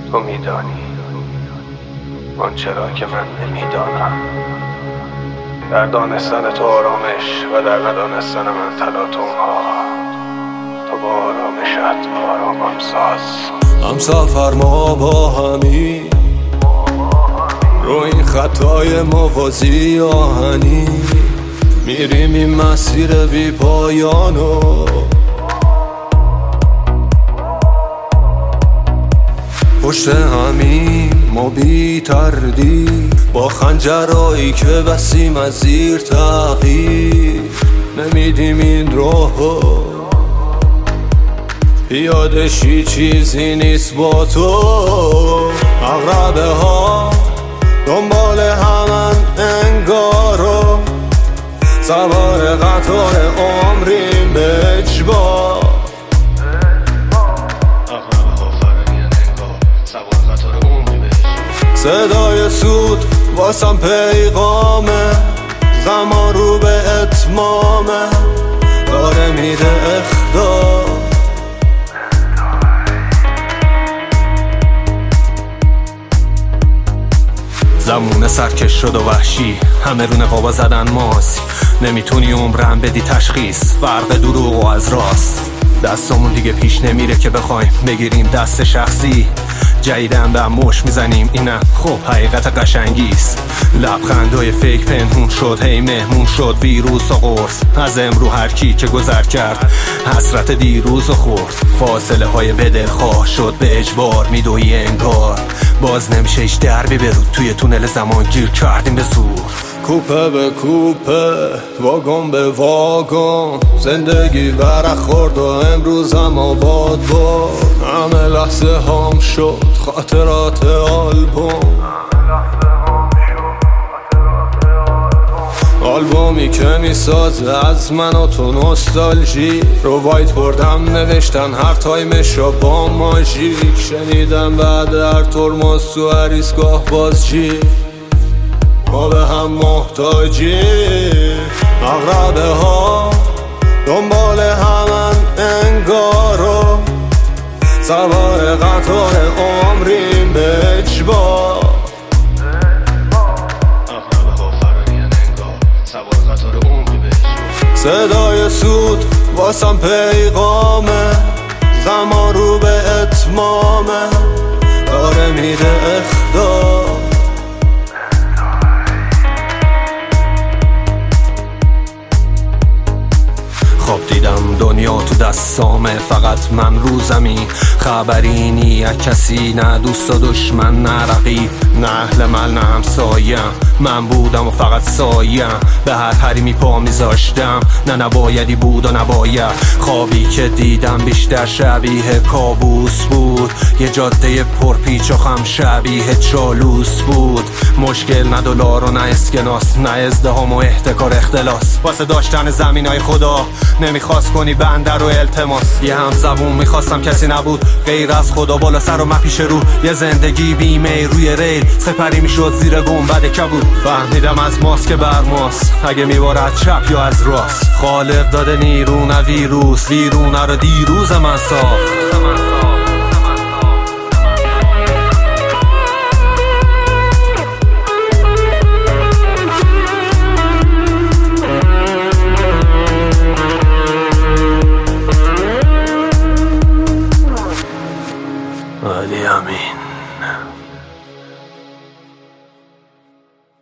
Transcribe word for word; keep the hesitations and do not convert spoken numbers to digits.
تو میدانی آنچه را که من نمیدانم. در دانستن تو آرامش و در ندانستن من تلاطم‌ها. تو با آرامشت آرامم ساز. همسفر ما با همی رو این خطای موازی آهنی میریم این مسیر بی پایانو. پشت همین ما بی تردید با خنجرایی که بسیم از زیر تغییر نمیدیم این راهو. پیادشی چیزی نیست با تو. عقربه ها دنبال همن انگارو سوار قطار عمریم به اجبار. صدای سود واسم پیغامه، زمان رو به اتمامه، داره میده اخدار. زمونه سرکش شد و وحشی، همه رو نقابا زدن ماسی. نمیتونی عمرم بدی تشخیص فرق دروغ و از راست. دستمون دیگه پیش نمیره که بخوایم بگیریم دست شخصی. جدیدن به مش میزنیم اینم خب حقیقت قشنگیست. لبخندای فیک پنهون شد، هی مهمون شد ویروس و قرص. از امرو هر کی که گذر کرد حسرت دیروز و خورد. فاصله های بدلخواه شد به اجبار میدوی انگار. باز نمیشه ایش دربی برود توی تونل زمان گیر کردیم به زور. کوپه به کوپه واگن به واگن زندگی ورق خورد و امروزم آباد باد. همه لحظه هام شد خاطرات آلبوم. آلبومی که میسازه از من و تو نوستالژی. رو وایت بردم نوشتن هر تایمشو با ماژیک. شنیدم بعد هر ترمز تو هر ایستگاه بازجی ما به هم محتاجی. عقربه ها دنبال همن انگارو سوار قطار عمریم به اجبار. صدای سود واسم پیغامه، زمان رو به اتمامه، داره میده اخدار. خواب دیدم دنیا تو دستامه، فقط من روزمی. خبری نی از کسی، نه دوست و دشمن نه رقیب، نه اهل مل نه همسایم. من بودم و فقط سایم، به هر حریمی پا میذاشتم. نه نبایدی بود و نباید. خوابی که دیدم بیشتر شبیه کابوس بود. یه جاده پرپیچ و خم شبیه چالوس بود. مشکل نه دلار و نه اسکناس، نه ازدهام و احتکار اختلاس. واسه داشتن زمینای خدا نمیخواست کنی بنده رو التماس. یه هم زبون میخواستم کسی نبود غیر از خدا. بالا سر و من پیش رو یه زندگی بیمه روی ریل. سپری میشد زیر گنبد کبود. فهمیدم از ماست که بر ماست، اگه میبارد چپ یا از راست. خالق داده نیرو نه ویروس، ویرونه رو دیروز من ساخت. علی امین.